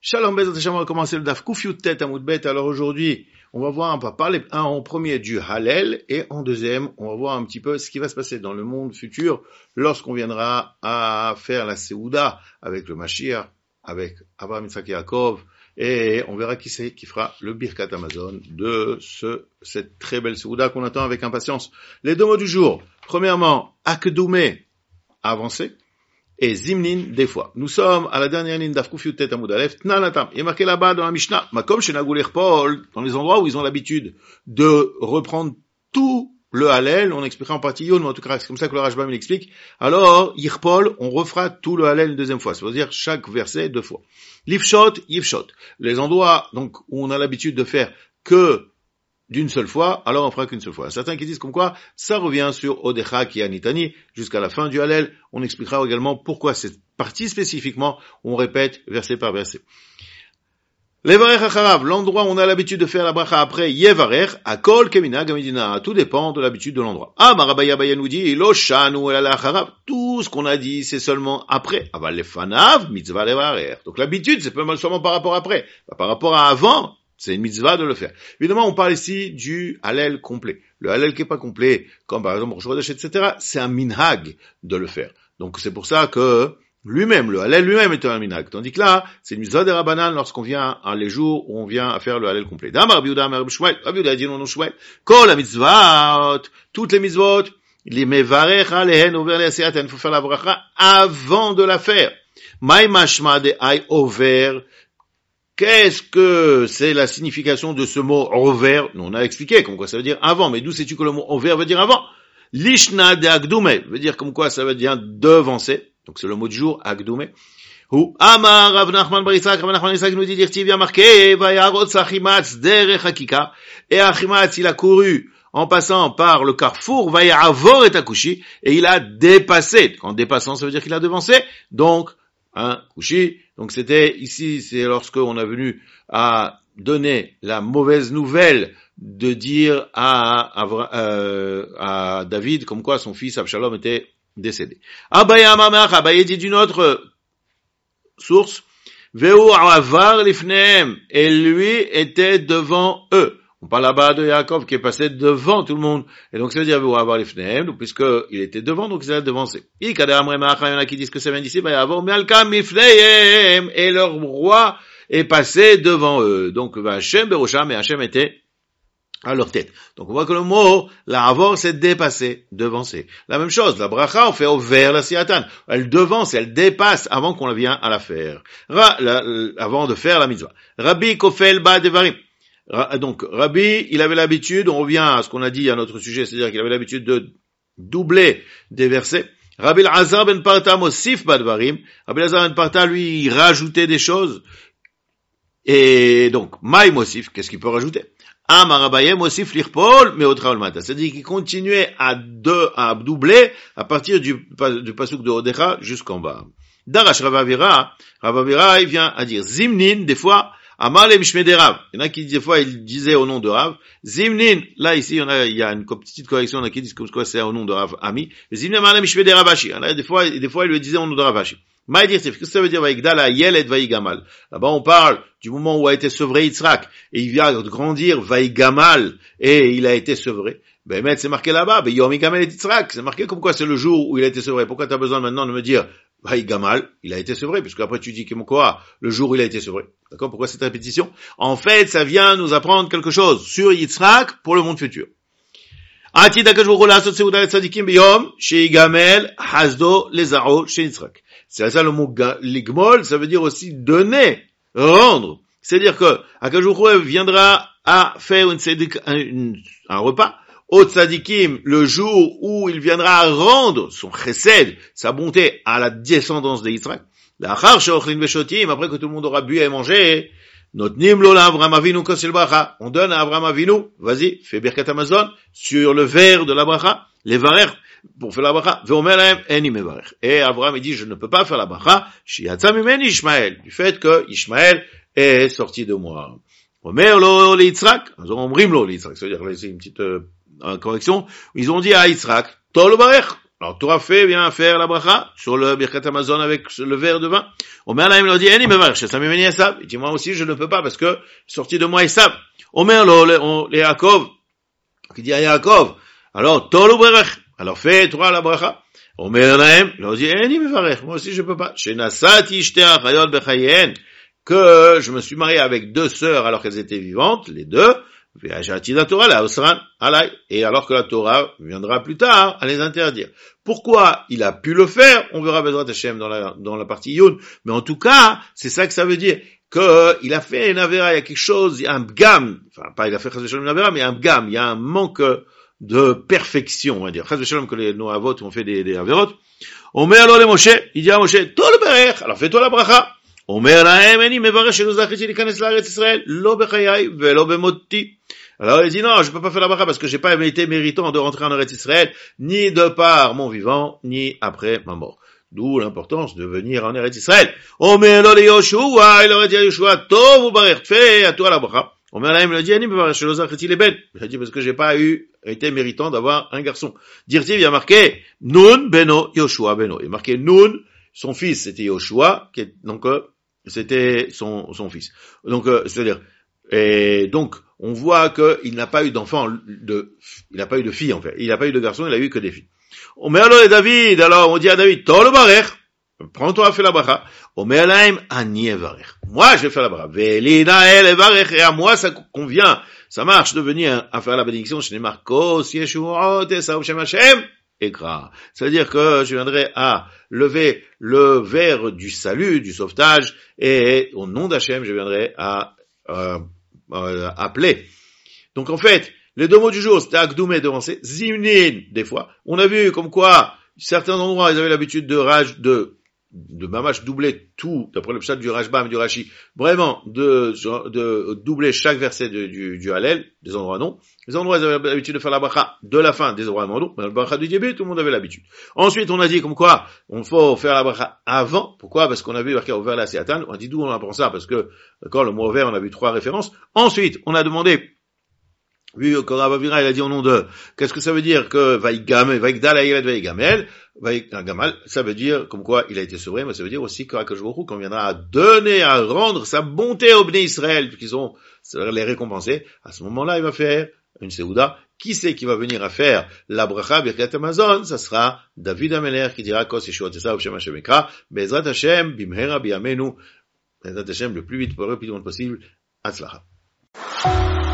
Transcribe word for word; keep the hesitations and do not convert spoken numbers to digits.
Shalom Bezat Hashem, on va commencer le Daf Kuf Yud-Tet Amud Bet. Alors aujourd'hui, on va voir, on va parler un en premier du Hallel et en deuxième, on va voir un petit peu ce qui va se passer dans le monde futur lorsqu'on viendra à faire la Seouda avec le Mashiach, avec Abraham, Yitzhak et Yaakov, et on verra qui c'est qui fera le Birkat Hamazon de ce, cette très belle Seouda qu'on attend avec impatience. Les deux mots du jour. Premièrement, Akdoumé, avancer. Et Zimnin, des fois. Nous sommes à la dernière ligne d'Af Kuf Yud-Tet Amud Aleph, Tnanatam. Il est marqué là-bas dans la Mishnah, Makom Shenagou Lerpol, dans les endroits où ils ont l'habitude de reprendre tout le Hallel, on expliquera en partie Yon, mais en tout cas, c'est comme ça que le Rashbam l'explique. Alors, Yirpol, on refera tout le Hallel une deuxième fois. C'est-à-dire chaque verset deux fois. Lifshot, Yifshot. Les endroits, donc, où on a l'habitude de faire que d'une seule fois, alors on fera qu'une seule fois. Certains qui disent comme quoi, ça revient sur Odecha qui Anitani, jusqu'à la fin du Hallel. On expliquera également pourquoi cette partie spécifiquement, on répète verset par verset. Levarech Acharav, l'endroit où on a l'habitude de faire la bracha après, Yevarech, Akol Keminag Amidina, tout dépend de l'habitude de l'endroit. Ah, Marabaya Baya nous dit, Lo Shanu El Acharav, tout ce qu'on a dit, c'est seulement après. Aval Lefanav, Mitzvah Levarech. Donc l'habitude, c'est pas seulement par rapport à après, par rapport à avant. C'est une mitzvah de le faire. Évidemment, on parle ici du Hallel complet. Le Hallel qui est pas complet, comme par exemple Rosh Chodesh, et cetera, c'est un minhag de le faire. Donc c'est pour ça que lui-même, le Hallel lui-même est un minhag. Tandis que là, c'est une mitzvah de Rabbanan lorsqu'on vient, à les jours où on vient à faire le Hallel complet. D'Amar Rabbi Yehuda, Amar Rabbi Shmuel, Rabbi Yehuda dit non, non, Shmuel, kol la mitzvot, toutes les mitzvot, les mevarech alehen over les asiaten, il faut faire la bracha avant de la faire. Maï mashma de ay over. Qu'est-ce que c'est la signification de ce mot over? Nous, on a expliqué comme quoi ça veut dire avant, mais d'où sais-tu que le mot over veut dire avant? Lishna de agdume veut dire comme quoi ça veut dire devancer. Donc c'est le mot du jour, agdume. Ou Amar Rav Nachman bar Yitzhak, Rav Nachman bar Yitzhak nous dit dirti bien marqué, vayarot sachimatz derech hakika. Et Achimatz, il a couru en passant par le carrefour, vayavor et akushi, et il a dépassé. En dépassant, ça veut dire qu'il a devancé. Donc, un couchi. Donc c'était ici, c'est lorsqu'on a venu à donner la mauvaise nouvelle de dire à, à, euh, à David comme quoi son fils Absalom était décédé. Abaya Mamach, Abaya dit d'une autre source, Veu avar lifneem, et lui était devant eux. On parle là-bas de Yaakov qui est passé devant tout le monde. Et donc, ça veut dire, vous avoir les fneim, puisque il était devant, donc il a devancé. Il y en a qui disent que ça vient d'ici, bah, avoir, mais Alkam Mifneim, et leur roi est passé devant eux. Donc, Hachem Berosham, et Hachem était à leur tête. Donc, on voit que le mot, la avoir, c'est dépasser, devancer. La même chose, la bracha, on fait au vers la siatan. Elle devance, elle dépasse avant qu'on la vienne à la faire. Ra, la, avant de faire la mitzvah. Rabbi Kofel Ba Devarim. Donc, Rabbi, il avait l'habitude, on revient à ce qu'on a dit à notre sujet, c'est-à-dire qu'il avait l'habitude de doubler des versets. Rabbi Lazar ben Parta Mosif Badvarim. Rabbi Lazar ben Parta, lui, il rajoutait des choses. Et donc, Maï Mosif, qu'est-ce qu'il peut rajouter? Amar Abaye Mosif Lirpol, mais autre Almata. C'est-à-dire qu'il continuait à deux, à doubler à partir du, du pasuk de Odecha jusqu'en bas. Darash Ravavira, Ravavira, il vient à dire Zimnin, des fois, Amal et Mishmede Rav. Il y en a qui, des fois, ils disaient au nom de Rav. Zimnin, là, ici, il y en a, il y a une petite correction, il y en a qui disent que c'est au nom de Rav Ami. Zimnin, Amal et Mishmede Ravashi. Des fois, des fois, il le disait au nom de Ravashi. Maïdir, qu'est-ce que ça veut dire, Vaïgdala, Yelet, Vaïgamal? Là-bas, on parle du moment où a été sevré Yitzhak, et il vient de grandir, Vaïgamal, et il a été sevré. Ben, mais c'est marqué là-bas, ben, Yomi Gamel et Yitzhak. C'est marqué comme quoi c'est le jour où il a été sevré. Pourquoi t'as besoin maintenant de me dire, Vaïgamal, il a été sevré, puisque après tu dis que mon quoi, le jour où il a été sevré. D'accord? Pourquoi cette répétition? En fait, ça vient nous apprendre quelque chose sur Yitzhak pour le monde futur. Ati d'akajvou la sot seuda et tzadikim biyom, chez Gamel, hasdo, lezaro, chez Yitzhak. C'est ça le mot ligmol, ça veut dire aussi donner, rendre. C'est-à-dire que Akajvou viendra à faire une tzadik, un, un repas, au tzadikim, le jour où il viendra à rendre son chesed, sa bonté à la descendance de Yitzhak. L'achar she'ochlin veshotim, après que tout le monde aura bu et mangé, notnim lo l'Avraham Avinu kosel bracha. On donne à Avraham Avinu, vas-y, fais Birkat Hamazon, sur le verre de la bracha, les varer, pour faire la bracha, ve'omer lahem eni mevarer. Et Avraham, il dit, je ne peux pas faire la bracha, shi'atza mimeni Ishmael, du fait que Ishmael est sorti de moi. Omer lo l'Yitzhak, omrim lo l'Yitzhak, c'est-à-dire, là, c'est une petite, euh, correction, ils ont dit à Yitzhak, tol barech, Alors, Torah fait bien faire la bracha sur le Birkat Hamazon avec le verre de vin. Omer Lahem leur dit, Eni mevarech, ça m'est venu Esav. Il dit, moi aussi, je ne peux pas parce que sorti de moi Esav. Omer lo, le, le Yaakov, qui dit à Yaakov, alors, Tolu berech, alors fais toi la bracha. Omer Lahem leur dit, Eni mevarech, moi aussi, je peux pas. Shenasati shte achayot bechayen, que je me suis marié avec deux sœurs alors qu'elles étaient vivantes, les deux. Et alors que la Torah viendra plus tard à les interdire. Pourquoi il a pu le faire? On verra Bezrat Hashem dans la, dans la partie Yud. Mais en tout cas, c'est ça que ça veut dire. Que il a fait une avera, il y a quelque chose, il y a un bgam. Enfin, pas il a fait Chas v'Shalom une avera, mais il y a un bgam. Il y a un manque de perfection, on va dire. Chas v'Shalom que les Noavot ont fait des, des averot. On met alors les Moshe, il dit à Moshe, Tol berech, alors fais-toi la bracha. אומר להם, אני מברך שלא זכיתי להיכנס לארץ ישראל, לא בחיי ולא במותי. Alors il dit non, je peux pas faire la bracha parce que j'ai pas été méritant de rentrer en Eretz Israël, ni de par mon vivant, ni après ma mort. D'où l'importance de venir en Eretz Israël. אומר לו ליהושע, il aurait dit à Yoshua, טוב וברך, fais à toi la bracha. אומר להם, il dit, אני מברך שלא זכיתי לבן. Il a dit parce que j'ai pas eu, été méritant d'avoir un garçon. Dirtiv, il y a marqué, Nun beno Yoshua beno. Il y a marqué Nun, son fils c'était Yoshua, qui est, donc, c'était son, son fils. Donc, euh, c'est-à-dire, et donc, on voit qu'il n'a pas eu d'enfant, de, il n'a pas eu de fille, en fait. Il n'a pas eu de garçon, il a eu que des filles. Omer lo David, alors, on dit à David, Tol barech, prends-toi à faire la bracha. Omer laim, ani evarech. Moi, je vais faire la bracha. Velina el evarech, et à moi, ça convient, ça marche de venir à faire la bénédiction chez les Marcos, Yeshuot, Esav Shem Hashem. Écra. C'est-à-dire que je viendrai à lever le verre du salut, du sauvetage, et au nom d'Hachem, je viendrai à euh, euh, appeler. Donc en fait, les deux mots du jour, c'était Akdoumé devancé, Zimnin, des fois. On a vu comme quoi, certains endroits, ils avaient l'habitude de rage, de de mamash doubler tout, d'après le pshat du Rashbam et du Rashi, vraiment, de, de doubler chaque verset de, du, du Hallel, des endroits non. Les endroits, ils avaient l'habitude de faire la bracha de la fin, des endroits non, mais la bracha du début, tout le monde avait l'habitude. Ensuite, on a dit comme quoi, on faut faire la bracha avant. Pourquoi? Parce qu'on a vu marqué au vers la Séatan. On a dit d'où on apprend ça? Parce que, d'accord, le mot vert, on a vu trois références. Ensuite, on a demandé, vu que Rav Avira, il a dit au nom de, qu'est-ce que ça veut dire que Vaïgamel, Vaïgdal, Aïlet, Vaïgamel, Vaïgamal, ça veut dire, comme quoi il a été sauvé, mais ça veut dire aussi qu'Akadosh Baruch Hu, quand on viendra à donner, à rendre sa bonté aux Bnei Israël, qu'ils ont, les récompenser, à ce moment-là, il va faire une Seouda. Qui c'est qui va venir à faire la bracha Birkat Hamazon? Ça sera David Ameler qui dira Kos Yeshua Tesa Shem Hashem Ekra, Bezrat Hashem, Bimhera Biyamenu, Bezrat Hashem, le plus vite, le plus vite possible, Atzlacha.